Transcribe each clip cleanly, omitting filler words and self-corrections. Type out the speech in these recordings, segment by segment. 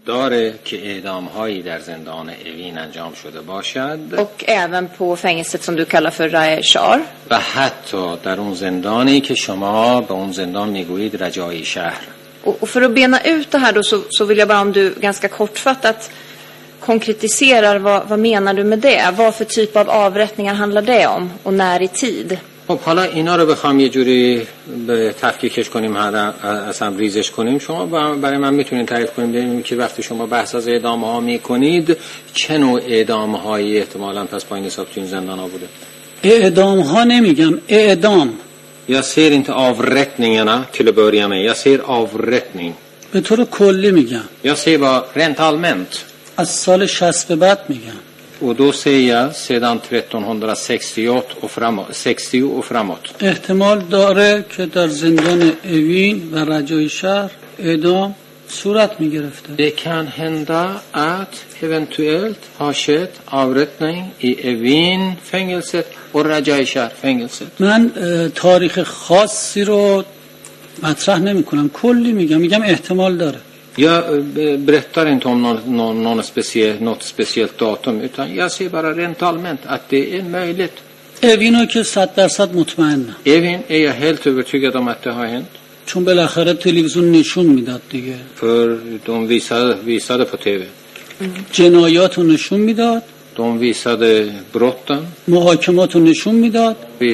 داره که اعدام‌هایی در زندان اوین انجام شده باشد och även på fängelset som du kallar för Raya Shar. و حتی در اون زندانی که شما به اون زندان میگویید رجایی شهر. Och för att bena ut det här då så vill jag bara om du ganska kortfattat konkretiserar vad menar du med det? Vad för typ av avrättningar handlar det om och när i tid? خب حالا اینا رو بخوام یه جوری به تفکیکش کنیم، اصلا ریزش کنیم، شما برای من میتونید تعریف کنید ببینیم که وقتی شما بحث از اعدام ها میکنید چه نوع اعدام هایی احتمالاً پس با این حساب تو این زندان ها بوده؟ اعدام ها نمیگم، اعدام. Jag ser inte avrättningarna till att börja med. Jag ser avrättning. به طور کلی میگم. Jag ser bara rent allmänt. از سال 60 به بعد میگم. Och då säger jag sedan 1368 och framåt, 60 och framåt. احتمال داره که در زندان اوین و رجای شهر اعدام صورت میگرفته. Det kan hända att eventuellt har skett avrättning i Evin fängelset och Rajai Shah fängelset. من تاریخ خاصی رو مطرح نمی کنم، کلی میگم احتمال داره. Jag berättar inte om något speciellt datum utan jag ser bara rent allmänt att det är möjligt. اوینو که 100% مطمئنم. Evin är jag helt övertygad om att det har hänt. چون بالاخره تلویزیون نشون میداد دیگه. För de visade på TV. جنایات رو نشون میداد. De visade brotten. محاکمات رو نشون میداد.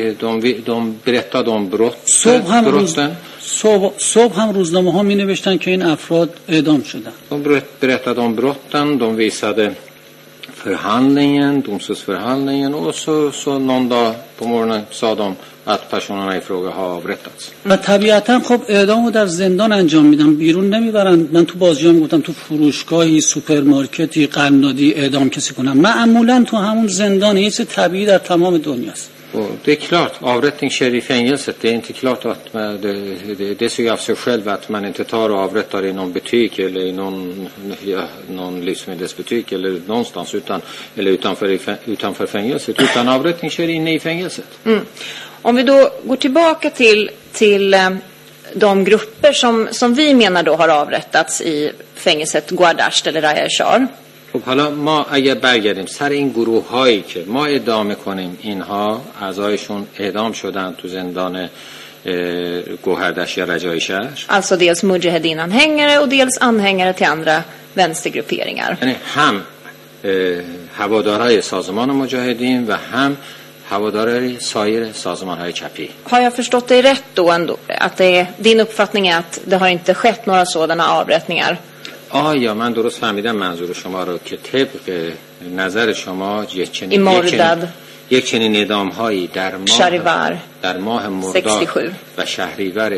De berättade om brotten. صبح هم روزنامه ها می نوشتن که این افراد اعدام شدن. De berättade om brotten, de visade förhandlingen, domstolsförhandlingen och så någon dag på morgonen sa de att personerna i fråga har avrättats. و طبیعتا خب اعدامو در زندان انجام میدن، بیرون نمیبرن. من تو بازجویی گفتم تو فروشگاهی، سوپرمارکتی، قنادی اعدام کسی کنم، معمولا تو همون زندان. یه چیز طبیعی در تمام دنیاست. Och det är klart, avrättning sker i fängelset. Det är inte klart att det ser av sig själv att man inte tar och avrättar i någon butik eller i någon livsmedelsbutik eller någonstans eller utanför fängelset. Utan avrättning sker inne i fängelset. Om vi då går tillbaka till de grupper som vi menar då har avrättats i fängelset Guardasht eller Raya Shar. خب حالا ما اگه برگردیم سر این گروه هایی که ما ادعا میکنیم اینها اعضایشون اعدام شدن تو زندان گوهردشت یا رجای شهر. Alltså dels Mujahedin-anhängare och dels anhängare till andra vänstergrupperingar. یعنی هم هوادارهای سازمان مجاهدین و هم هوادارهای سایر سازمانهای چپی. Har jag förstått dig rätt då ändå att din uppfattning är att det har inte skett några sådana avrättningar? آیا من درست فهمیدم منظور شما رو که طبق نظر شما یک چنین اعدام هایی در ماه مرداد و شهریور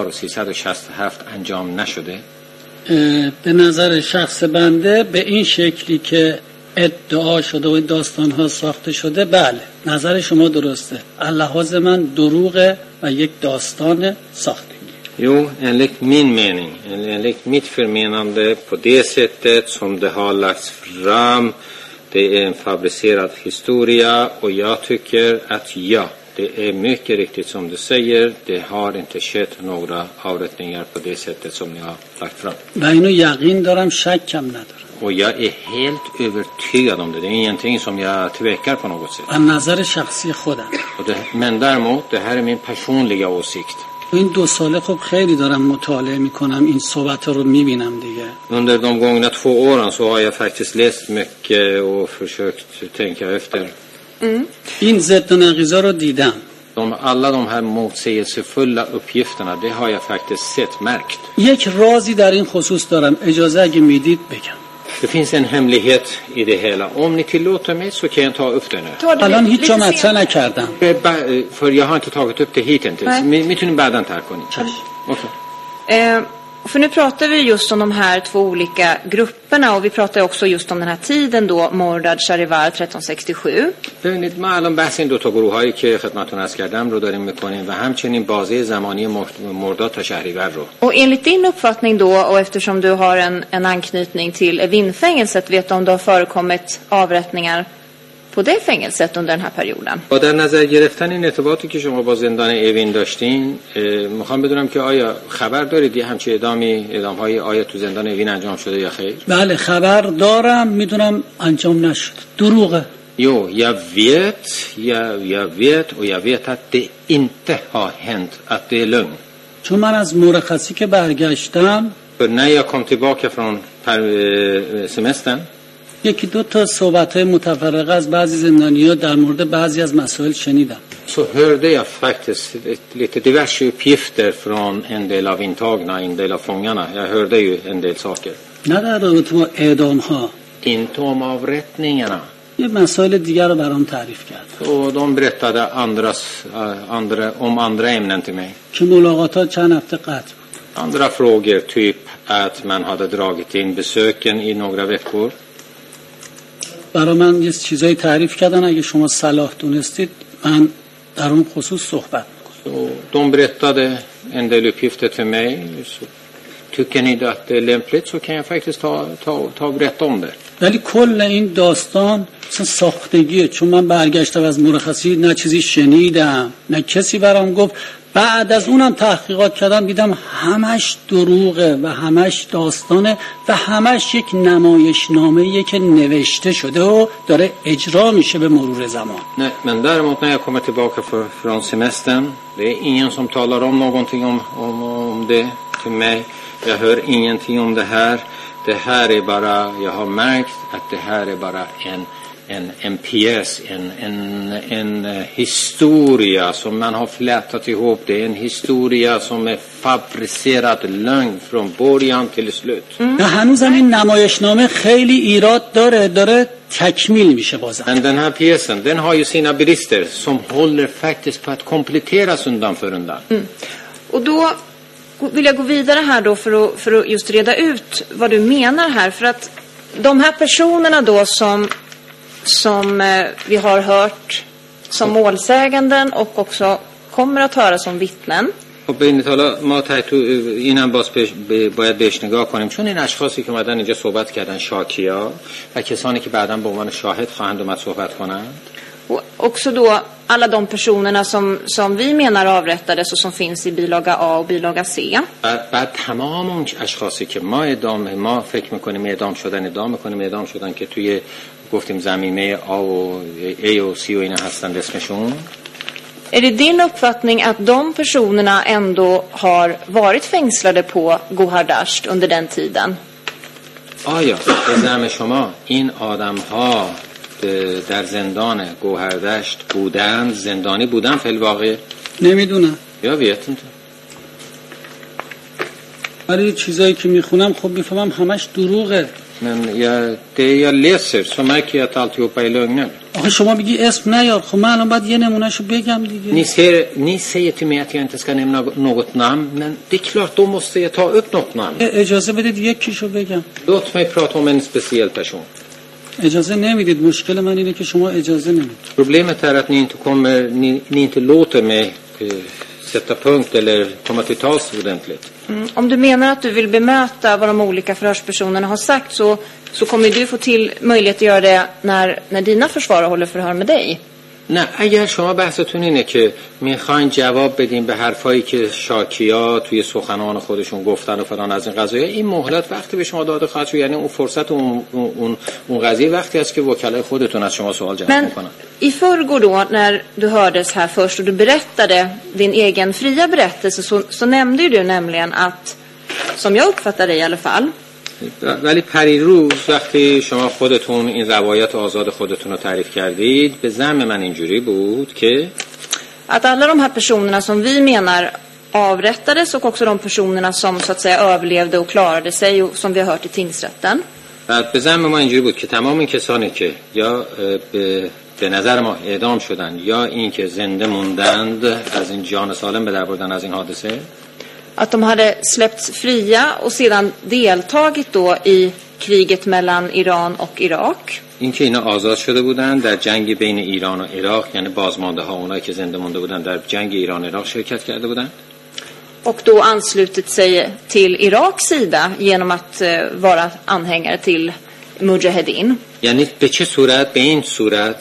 1367 انجام نشده؟ به نظر شخص بنده به این شکلی که ادعا شده و داستان ها ساخته شده بله، nظر شما درسته. اللحاظ من دروغه و یک داستان ساخته. Jo, enligt min mening, enligt mitt förmenande på det sättet som det har lagts fram, det är en fabricerad historia och jag tycker att ja, det är mycket riktigt som du säger, det har inte skett några avrättningar på det sättet som ni har lagt fram. و اینو یقین دارم، شکم ندارم. Och jag är helt övertygad om det. Det är ingenting som jag tvekar på något sätt. نظر شخصی خودم. Men däremot, det här är min personliga åsikt. این 2 ساله خب خیلی دارم مطالعه میکنم، این صحبت رو میبینم دیگه. Under de gångna 2 åren så har jag faktiskt läst mycket och försökt tänka efter. این ضد و نقیضا رو دیدم. Alla de här motsägelsefulla uppgifterna, det har jag faktiskt sett, märkt. یک رازی در این خصوص دارم، اجازه اگه میدید بگم. Det finns en hemlighet i det hela. Om ni tillåter mig så kan jag ta upp det nu. الان هیچ جا مطرح نکردم. För jag har inte tagit upp det hittills. میتونیم بعداً تر کنیم. Okej. För nu pratar vi just om de här 2 olika grupperna och vi pratar också just om den här tiden då Mordad Sharivar 1367. ببینید ما الان بحث این 2 تا گروهایی که خدمتتون عرض کردم رو داریم میکنیم و همچنین بازه زمانی مرداد تا شهریور رو. Och enligt din uppfattning då och eftersom du har en anknytning till Evinfängelset, vet du om det har förekommit avrättningar på det fängelset under den här perioden. با در نظر گرفتن این ارتباطی که شما با زندان اوین داشتین میخوام بدونم که آیا خبر دارید یه همچین اعدام‌های آیا تو زندان اوین انجام شده یا خیر؟ بله خبر دارم، میدونم انجام نشد. دروغه. Jo, jag vet och jag vet att det inte har hänt, att det är lögn. چون من از مرخصی که برگشتم För när jag kom tillbaka från semestern یکی دو تا صحبت‌های متفرقه از بعضی زندانی‌ها در مورد بعضی از مسائل شنیدم. så hörde jag faktiskt lite diverse uppgifter från en del av intagna, en del av fångarna. Jag hörde ju en del saker. نه در رابطه با اعدام‌ها. Inte om avrättningarna. یه مسائل دیگر رو برام تعریف کرد. Och de berättade om andra ämnen till mig. که ملاقات‌ها چند هفته قطع بود. Andra frågor, typ att man hade dragit in besöken i några veckor. برای من یه چیزایی تعریف کردن، اگه شما صلاح دونستید من در اون خصوص صحبت می‌کنم. Så de berättade en del uppgifter till mig. Så tycker ni att det är lämpligt så kan jag faktiskt ta och berätta om det. ولی کل این داستان مثلا ساختگیه، چون من برگشتم از مرخصی نه چیزی شنیدم نه کسی برام گفت. بعد از اونم تحقیقات کردم دیدم همش دروغه و همش داستانه و همش یک نمایشنامه‌ایه که نوشته شده و داره اجرا میشه به مرور زمان. Nej, men däremot när jag kommer tillbaka från semestern, det är ingen som talar om någonting om det till mig. Jag hör ingenting om det här. Det här är bara, jag har märkt att det här är bara en pjäs, en historia som man har flätat ihop. Det är en historia som är fabricerad lögn från början till slut. نه هنوزم این نمایشنامه خیلی ایراد داره تکمیل میشه بازم. Men den här pjäsen, den har ju sina brister som håller faktiskt på att kompletteras undan för undan. Och då vill jag gå vidare här då för att just reda ut vad du menar här. För att de här personerna då som vi har hört som målsäganden och också kommer att höra som vittnen. خب ببینید حالا ما اینم باید بهش نگاه کنیم، چون این اشخاصی که اومدن اینجا صحبت کردن شاکیا و کسانی که بعداً به عنوان شاهد خواهند اومد صحبت کنند. Och också då alla de personerna som vi menar avrättades och som finns i bilaga A och bilaga C. بعد تمام اون اشخاصی که ما فکر میکنیم اعدام شدن که توی گفتیم زمینه A و A و C و اینا هستند اسمشون. Är det din uppfattning att de personerna ändå har varit fängslade på Gohardasht under den tiden? آیا به زعم شما این آدم‌ها در زندان گوهردشت بودن، زندانی بودن فی الواقع؟ نمیدونم. یا vet inte. ولی چیزایی که میخونم خب میفهمم همش دروغه. Men jag läser så märker jag att alltihopa är lögner. آخه شما بگی اسم نیار، خب من الان باید یه نمونهشو بگم دیگه. Ni säger till mig att jag inte ska nämna något namn, men det är klart då måste jag ta upp något namn. اجازه بدید یکیشو بگم. Låt mig prata om en speciell person. اجازه نمیدید. مشکل من اینه که شما اجازه نمیدید. Problemet är att ni inte låter mig sätta punkt eller komma till tals ordentligt. Om du menar att du vill bemöta vad de olika förhörspersonerna har sagt så kommer du få till möjlighet att göra det när dina försvarare håller förhör med dig. نه اگر شما بحثتون اینه که میخواین جواب بدین به حرفایی که شاکیا توی سخنان خودشون گفتن و فلان از این قضايا، این مهلت وقتی به شما داده خواهد شد، یعنی اون فرصت اون قضیه وقتی است که وکلای خودتون از شما سوال جواب میکنن. I förrgår då när du hördes här först och du berättade din egen fria berättelse så nämnde du nämligen att, som jag uppfattar det i alla fall, ولی پریروز وقتی شما خودتون این روایت آزاد خودتون رو تعریف کردید، به زعم من اینجوری بود که att alla de här personerna som vi menar avrättades och också de personerna som så att säga överlevde och klarade sig och som vi har hört i tingsrätten. به زعم ما اینجوری بود که تمام این کسانی که یا به نظر ما اعدام شدن یا این که زنده موندند از این جان سالم به در بردن از این حادثه، att de hade släppts fria och sedan deltagit då i kriget mellan Iran och Irak. این که اینا آزاد شده بودن در جنگ بین ایران و عراق، یعنی بازمانده ها اونایی که زنده مونده بودن در جنگ ایران عراق شرکت کرده بودن. Och då anslutit sig till Iraks sida genom att vara anhängare till Mujahedin. یعنی به چه صورت؟ به این صورت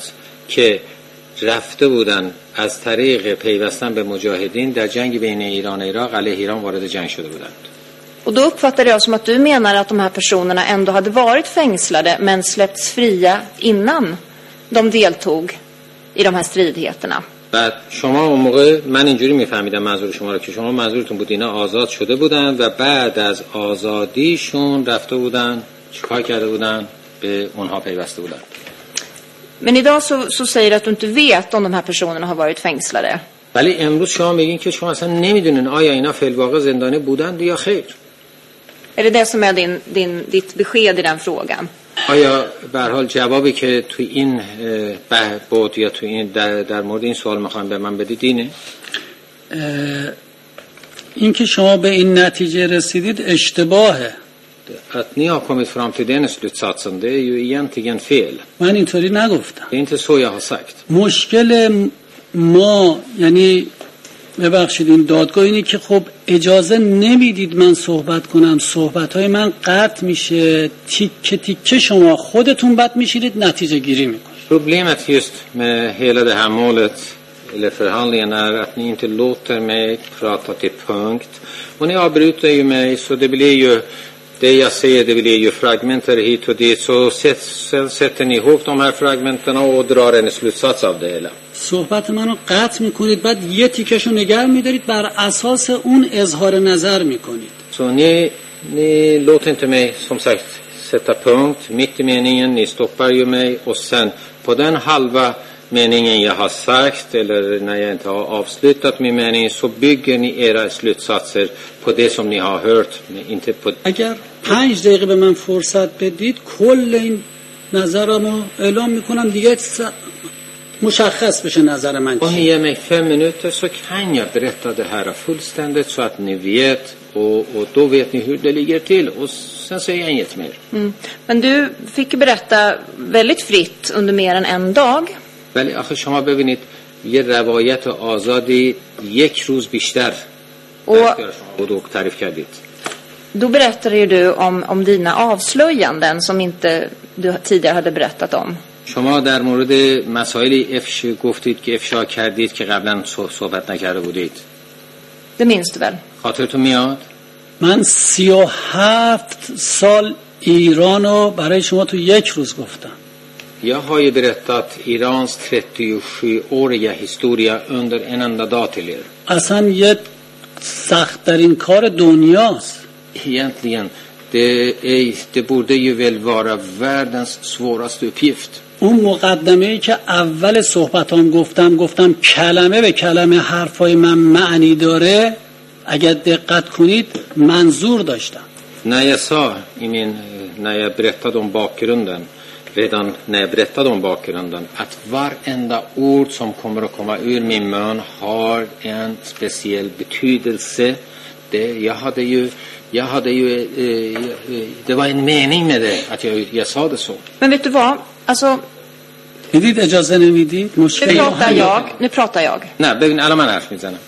که رفته بودن از طریق پیوستن به مجاهدین در جنگ بین ایران و عراق علیه ایران وارد جنگ شده بودند. Och då uppfattade jag som att du menar att de här personerna ändå hade varit fängslade men släppts fria innan de deltog i de här stridigheterna. بعد شما اون موقع من اینجوری میفهمیدم منظور شما رو که شما منظورتون بود اینا آزاد شده بودن و بعد از آزادیشون رفته بودن چیکار کرده بودن به اونها پیوسته بودن. Men idag så säger du att du inte vet om de här personerna har varit fängslade. ولی امروز شما میگین که شما اصلا نمیدونین آیا اینا فی الواقع زندانی بودند یا خیر. Är det det som är ditt besked i den frågan? آیا به هر حال جوابی که تو این بود یا تو این در مورد این سوال میخوام به من بدید اینه؟ این که شما به این نتیجه رسیدید اشتباهه. Att ni har kommit fram till den slutsatsen, det är ju egentligen fel. من اینطوری نگفتم. Det är inte så jag har sagt. مشکل ما یعنی ببخشید این دادگاه اینه که خب اجازه نمیدید من صحبت کنم، صحبت‌های من قطع میشه، تیکه تیکه شما خودتون بد میشید نتیجه گیری میکنید. Problemet just med hela det här målet eller förhandlingen är att ni inte låter mig prata till punkt. Och ni avbryter ju mig så det blir ju det jag säger, det blir ju fragmenter hit och dit, så sätter ni ihop de här fragmenterna och drar en slutsats av det hela. صحبت منو قطع میکنید بعد یه تیکشو نگه میدارید بر اساس اون اظهار نظر میکنید. Så ni låter inte mig som sagt sätta punkt mitt i meningen, ni stoppar ju mig och sen på den halva meningen jag har sagt eller när jag inte har avslutat min mening så bygger ni era slutsatser på det som ni har hört, inte på. اگر 5 دقیقه به من فرصت بدید کل این نظرمو اعلام میکنم دیگه مشخص بشه نظر من. Om ni ger mig 5 minuter så kan jag berätta det här fullständigt så att ni vet och då vet ni hur det ligger till och sen säger jag inget mer. Men du fick berätta väldigt fritt under mer än en dag. ولی آخه شما ببینید یه روایت آزادی یک روز بیشتر و تعریف کردید. Då berättade ju du om dina avslöjanden som inte du tidigare hade berättat om. شما در مورد مسائلی گفتید که افشا کردید که قبلا صحبت نکرده بودید. Det minns du väl? خاطرتون میاد؟ من 37 سال ایرانو برای شما تو یک روز گفتم. Jag har ju berättat Irans 37-åriga historia under en enda dag till er. اصلا یه سخت‌ترین کار دنیاست. Egentligen, det borde ju väl vara världens svåraste uppgift. اون مقدمه‌ای که اول صحبتام گفتم کلمه به کلمه حرفای من معنی داره، اگر دقت کنید منظور داشتم. När jag berättade om bakgrunden, redan när jag berättade om bakgrunden, att varenda ord som kommer att komma ur min mun har en speciell betydelse. Det var en mening med det att jag sa det så. Men vet du vad? Alltså, میدید اجازه نمیدید مشکل nu pratar jag. Nej, bevin alla man حرف میزنم.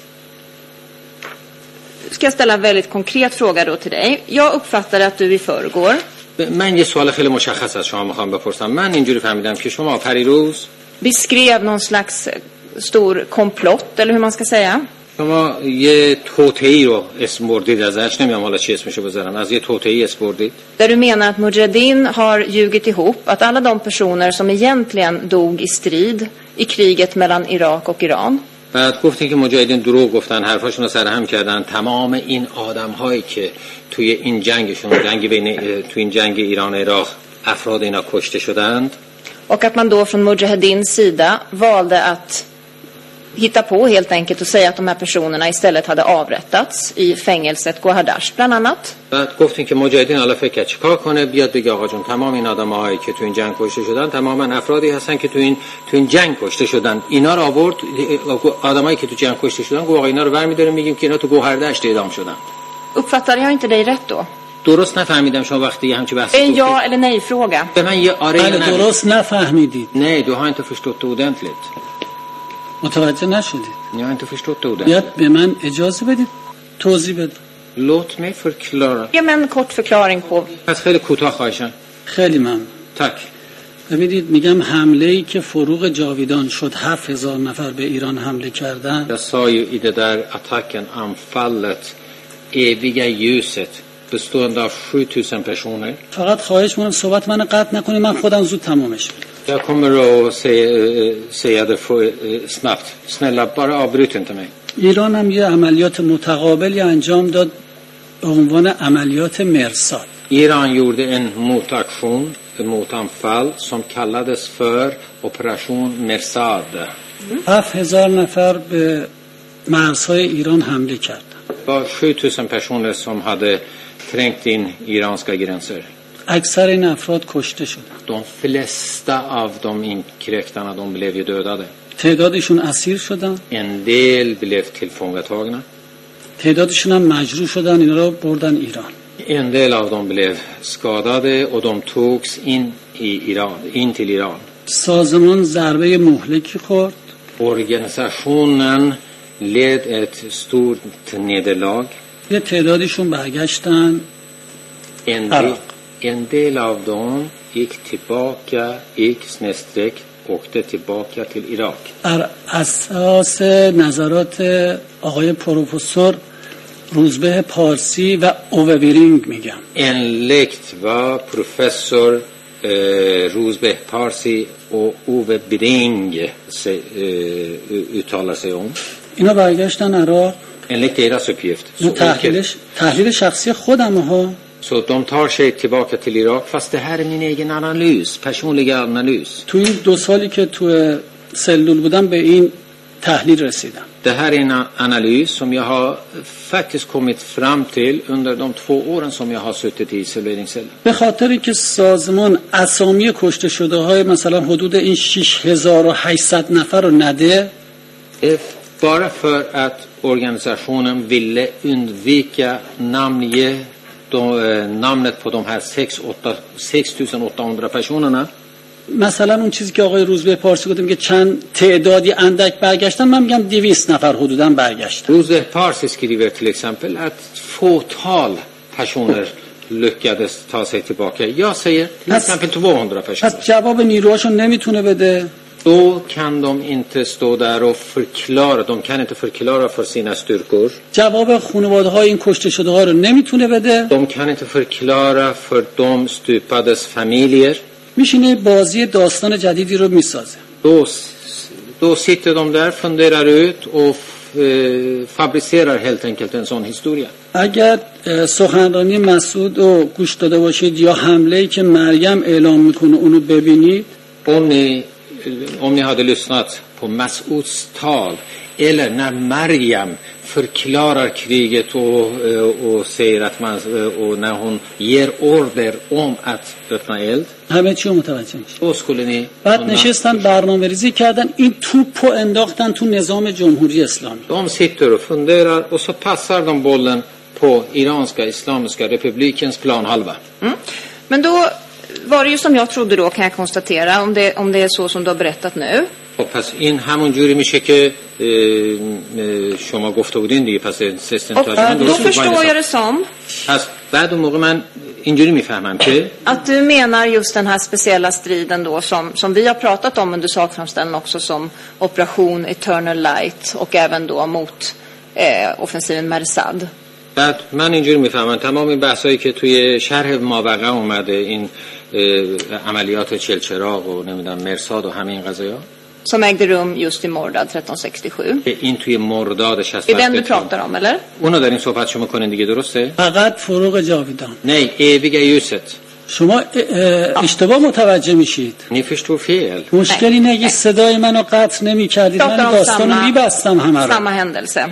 Ska jag ställa en väldigt konkret fråga då till dig. Jag uppfattade att du i förrgår. من یه سوال خیلی مشخص از شما میخوام بپرسم. من اینجوری فهمیدم که شما پریروز beskrev någon slags stor komplott eller hur man ska säga. شما یه توطئه‌ای رو اسم بردید ازش، نمیدونم حالا چی اسمشو بذارم، از یه توطئه‌ای اسم بردید. Där du menar att Mujahedin har ljugit ihop att alla de personer som egentligen dog i strid i kriget mellan Irak och Iran. بعد گفتین که مجاهدین دروغ گفتن، حرفاشون رو سرهم کردن، تمام این آدم‌هایی که توی این جنگشون تو این جنگ ایران و عراق افراد اینا کشته شدند. Och att man då från Mujahedins sida valde att hitta på helt enkelt och säga att de här personerna istället hade avrättats i fängelset Gohardasht bland annat. بعد گفتین که مجاهدین حالا فکر کرد چیکار کنه، بیاد بگه آقا جون تمام این آدمایی که تو این جنگ کشته شدن تماما افرادی هستن که تو این جنگ کشته شدن. اینا رو آورد، آدمایی که تو جنگ کشته شدن، گفت آقا اینا رو برمی‌داریم میگیم که اینا تو گوهردشت اعدام شدن. Uppfattar jag inte dig rätt då? درست نفهمیدم شما وقتی همچین بحثی En ja eller nej fråga. به من یه آره یا نه. درست نفهمیدید. Nej, du har inte förstått det ordentligt. متوجه نشدید. Jag har inte förstått det ordentligt. بیاد به من اجازه بدید توضیح بدم. Låt mig förklara. Ge mig en kort förklaring på. پس خیلی کوتاه خواهشم. خیلی ممنون. Tack. ببینید میگم حمله‌ای که فروغ جاویدان شد 7000 نفر به ایران حمله کردن. Jag sa ju i det där attacken, anfallet, eviga ljuset, bestående av 7000 personer. فقط خواهش می‌کنم صحبت منو قطع نکنید، من خودم زود تمامش می‌کنم. Jag kommer att säga det snabbt. Snälla, bara avbryt inte mig. ایران هم یه عملیات متقابلی انجام داد به عنوان عملیات مرصاد. Iran gjorde en motaktion, ett motanfall som kallades för operation Mersad. 7000 نفر به مرزهای ایران حمله کردند. Det var 7000 personer som hade trängt in iranska gränser. اکثر این افراد کشته شدند. De flesta av de inkräktarna, de blev ju dödade. تعدادشون اسیر شدن. En del blev tillfångatagna. تعدادشون هم مجروح شدن، اینا رو بردن ایران. En del av dem blev skadade och de togs in till Iran. سازمان ضربه مهلکی خورد. Organisationen led ett stort nederlag. یه تعدادشون برگشتن En del av dem åkte tillbaka till Irak. بر اساس نظرات آقای پروفسور روزبه پارسی و اوه بیرینگ میگم. Enligt vad professor Rozbeh Parsi och Ove Biring uttalar sig om. اینا برگشتن عراق. Enligt deras uppgift. تحلیل شخصی خودم ها. Så de tar sig tillbaka till Irak, fast det här är min egen analys, personliga analys. تو این 2 سالی که تو سلول بودم به این تحلیل رسیدم. Det här är en analys som jag har faktiskt kommit fram till under de 2 åren som jag har suttit i isoleringscellen. به خاطر که سازمان اسامی کشته شده های مثلا حدود این 6800 نفر رو نده. Bara för att organisationen ville undvika namnet på de här 6800 personerna. مثلا اون چیزی که آقای روزبه پارسی گفتم که چند تعدادی اندک برگشتن، من میگم 200 نفر حدوداً برگشتن. Rozbeh Parsi skriver till exempel att fåtal personer lyckades ta sig tillbaka. Jag säger till exempel 200 personer. پس جواب نیروهاشون نمیتونه بده. Då kan de inte stå där och förklara, de kan inte förklara för sina styrkor. جواب خانواده‌های این کشته شده ها رو نمیتونه بده. De kan inte förklara för de stupades familjer. میشینه بازی داستان جدیدی رو میسازه. Då sitter de där, funderar ut och fabricerar helt enkelt en sån historia. اگر سخنرانی مسعود رو گوش داده باشید یا حمله‌ای که مریم اعلام میکنه اونو ببینید، om ni hade lyssnat på Mas'uds tal eller när Maryam förklarar kriget och säger att och när hon ger order om att öppna eld, همه چی متوجه میشه. då skulle ni بعد نشستن برنامه‌ریزی کردن، این توپو انداختن تو نظام جمهوری اسلامی. De sitter och funderar och så passar de bollen på iranska islamiska republikens planhalva. Men då var det ju som jag trodde då, kan jag konstatera, om det är så som du har berättat nu. پس این همون جوری میشه که شما گفته بودین دیگه. پس سیستم Då förstår jag det som پس بعد اون موقع من اینجوری میفهمم که att du menar just den här speciella striden då som vi har pratat om under sakframställan också, som operation Eternal Light och även då mot offensiven Mersad. بعد من اینجوری میفهمم تمام این بحثایی که توی شرح ماوقع اومده، این عملیات چلچراغ و نمیدونم مرصاد و همین قضایا som ägde rum just i Mordad 1367. این توی مرداد 67. Är den du pratar om eller? اونو دارین صحبت شما کنین دیگه، درسته؟ فقط فروغ جاویدان. نه، eviga ljuset. شما اشتباه متوجه میشید. Ni förstår fel. مشکلی نه که صدای منو قطع نمی‌کردید، من داستانو می‌بستم همه رو. Samma händelse.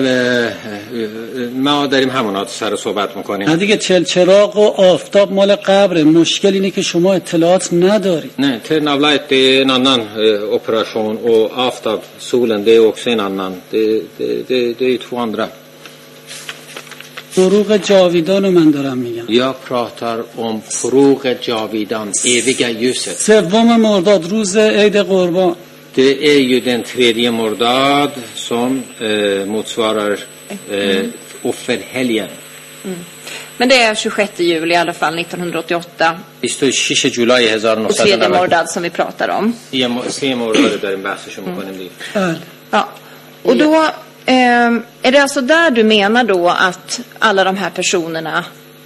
ما داریم همون سر صحبت می‌کنیم. نه دیگه چراغ و آفتاب مال قبره، مشکل اینه که شما اطلاعات ندارید. Nej, Eternal Light det är en annan operation och Aftab, solen, det är också en annan. Det är ju 2 andra. فروغ جاویدان رو من دارم میگم. Jag pratar om فروغ جاویدان, eviga ljuset. 3 مرداد روز عید قربان. Det är ju den 3 mordad som motsvarar offerhelgen. Men det är 26 juli i alla fall 1988. 26 جولای Och tredje 1990 Mordad som vi pratar om. سه مورد داریم بحثشو میکنیم دیگه. Ja. Och då är det alltså där du menar då att alla de här personerna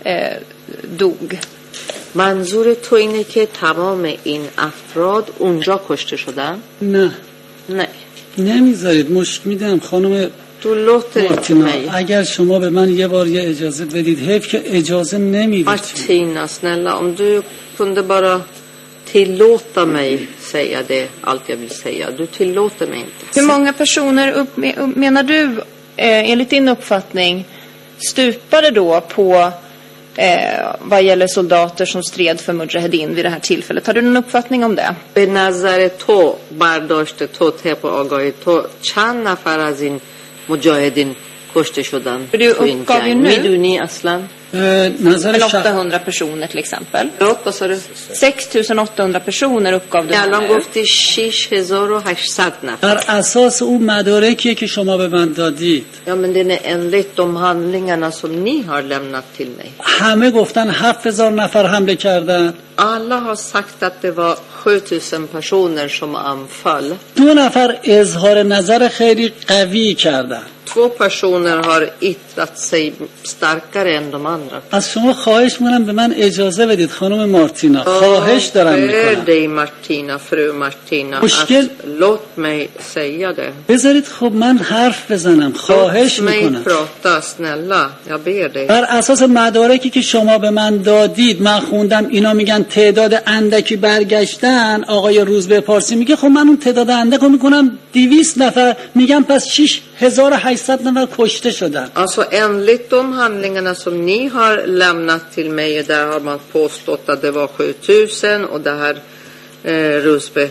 dog? منظور تو اینه که تمام این افراد اونجا کشته شدن؟ نه نه. نمیذارید مشک میدم خانم Du låter inte مارتینا. mig. اگر شما به من یه بار یه اجازه بدید. حیف که اجازه نمیدید. Martina, snälla, om du kunde bara tillåta mig säga det allt jag vill säga. Du tillåter mig inte. Hur många personer menar du enligt din uppfattning stupade då på vad gäller soldater som stred för Mujahedin vid det här tillfället? Har du någon uppfattning om det? به نظر تو برداشت تو طبق آگاهی تو چند نفر از این مجاهدین کشته شدن Du تو این uppgav ju جنگ؟ nu میدونی اصلا؟ نظر väl شخص 800 personer till exempel. Vad sa du? 6800 personer uppgav du الان nu. گفتی 6800 نفر. بر اساس اون مدارکیه که شما به من دادید Ja, men det är enligt de handlingarna som ni har lämnat till mig. همه گفتن 7000 نفر حمله کردن. Alla har sagt att det var 7000 personer som anfall. 2 نفر اظهار نظر خیلی قوی کردن. 2 personer har yttrat sig starkare än de andra. از شما خواهش میکنم به من اجازه بدید خانم مارتینا. خواهش دارم För میکنم. dig Martina, fru Martina, Mushkil. att låt mig säga det. بذارید خب من حرف بزنم. خواهش Låt mig میکنم. prata, snälla. Jag ber dig. بر اساس مدارکی که شما به من دادید من خوندم اینا میگن تعداد اندکی برگشتن. آقای روزبه پارسی میگه خب من اون تعداد اندکو میکنم 200 نفر میگم پس 6800 نفر کشته شدن. Alltså enligt de handlingarna som ni har lämnat till mig, där har man påstått att det var 7000 och det här Rusbe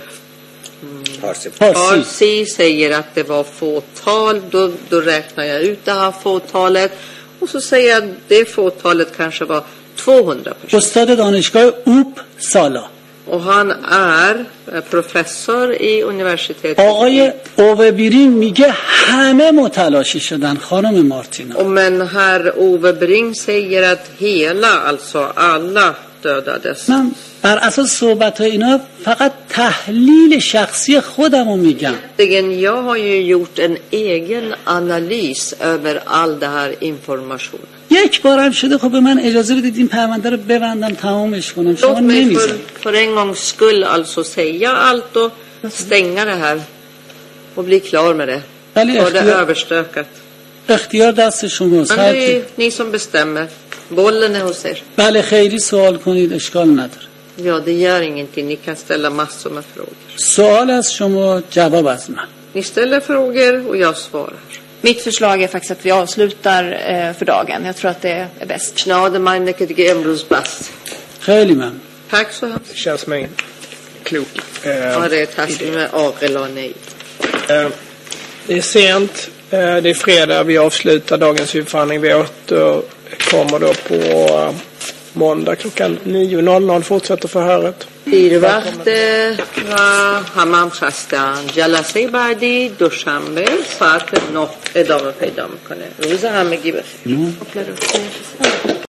Parsi säger att det var fåtal. Då räknar jag ut det här fåtalet och så säger jag att det fåtalet kanske var 200 personer. استاد دانشگاه اوپ سالا. Och han är professor i universitetet. آقای اووبیری میگه همه متلاشی شدن خانم مارتینا. Och men herr Ove Bring säger att alltså alla dödades. من بر اساس صحبت‌های اینا فقط تحلیل شخصی خودمو میگم. Jag har ju gjort en egen analys över all det här informationen. یک بارم شده خب به من اجازه بدید این پرونده رو ببندم تمامش کنم. شما Låt mig نمیذارید. för en gångs skull alltså säga allt och stänga det här och bli klar med det. ولی Få det överstökat. اختیار دست شماست. Men det är ni som bestämmer. Bollen är hos er. بله خیلی سوال کنید اشکال نداره. Ja, det gör ingenting. Ni kan ställa massor med frågor. سوال از شما جواب از من. Ni ställer frågor och jag svarar. Mitt förslag är faktiskt att vi avslutar för dagen. Jag tror att det är bäst. پیشنهاد من اینه که دیگه امروز بس. خیلی ممنون. Tack så hemskt. Det känns mig klok. Ja, det är تصمیم عاقلانه ای. Det är sent. Det är fredag. Vi avslutar dagens huvudförhandling. Vi återkommer då på måndag klockan 9:00. Fortsätter förhöret. دیر وقت و همم خستن. جلسه بعدی دوشنبه ساعت 9 ادامه پیدا میکنه. روز همگی بخیر.